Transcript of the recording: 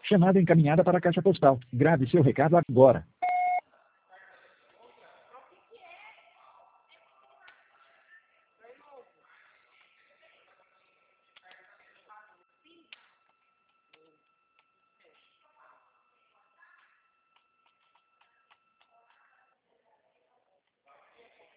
Chamada encaminhada para a caixa postal. Grave seu recado agora.